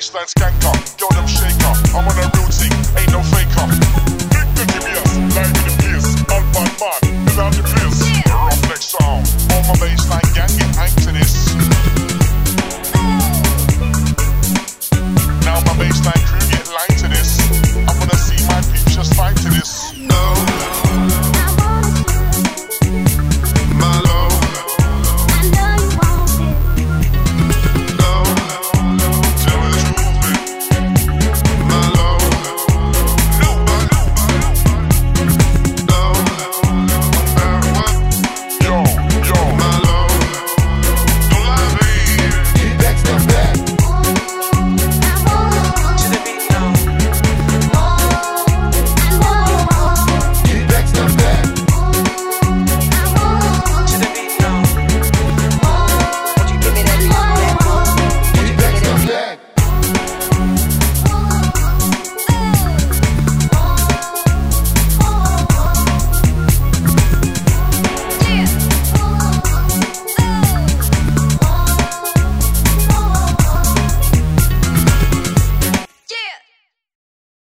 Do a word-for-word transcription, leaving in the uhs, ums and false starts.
baseline skanker, girl them shaker. I'm on a real thing, ain't no faker. Big dirty bass, live in the place, all bad man, never have the